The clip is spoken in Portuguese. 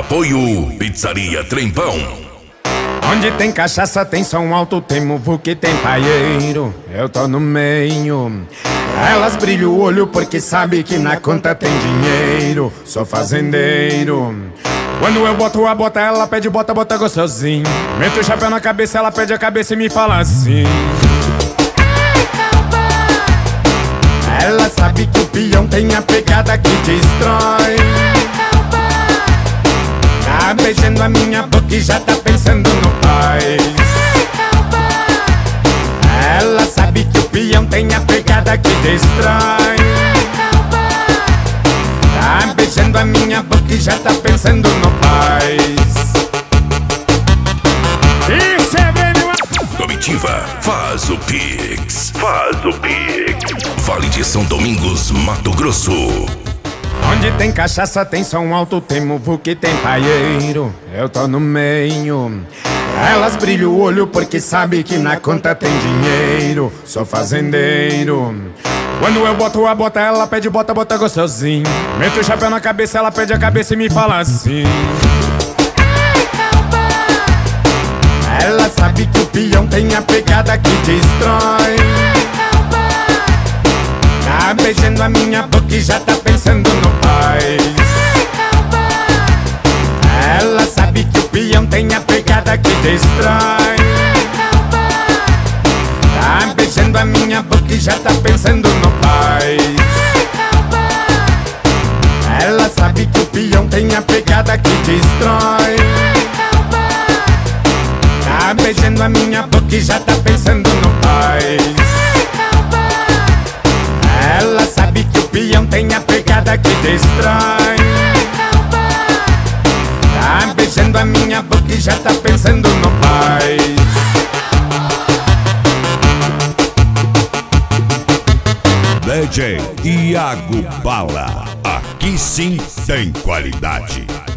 Apoio Pizzaria Trempão. Onde tem cachaça, tem som alto, tem muvuca, tem paieiro. Eu tô no meio. Elas brilham o olho porque sabe que na conta tem dinheiro. Sou fazendeiro. Quando eu boto a bota, ela pede bota, bota gostosinho. Meto o chapéu na cabeça, ela pede a cabeça e me fala assim: ela sabe que o peão tem a pegada que destrói. Tá beijando a minha boca e já tá pensando no pai. Ela sabe que o peão tem a pegada que destrói. Tá beijando a minha boca e já tá pensando no pai. Isso é bem no... Comitiva, faz o Pix. Faz o Pix. Vale de São Domingos, Mato Grosso. Onde tem cachaça, tem som alto, tem muvuca e tem paieiro. Eu tô no meio. Elas brilham o olho porque sabe que na conta tem dinheiro. Sou fazendeiro. Quando eu boto a bota, ela pede bota, bota gostosinho. Meto o chapéu na cabeça, ela pede a cabeça e me fala assim: ela sabe que o peão tem a pegada que destrói. Tá beijando a minha boca e já tá pensando no pai. Ela sabe que o peão tem a pegada que destrói. Tá beijando a minha boca e já tá pensando no pai. Ela sabe que o peão tem a pegada que destrói. Tá beijando a minha boca e já tá pensando no pai. Ela sabe que o peão tem a pegada que destrói. Tá beijando a minha boca e já tá pensando no pai. DJ Iago Bala, aqui sim tem qualidade.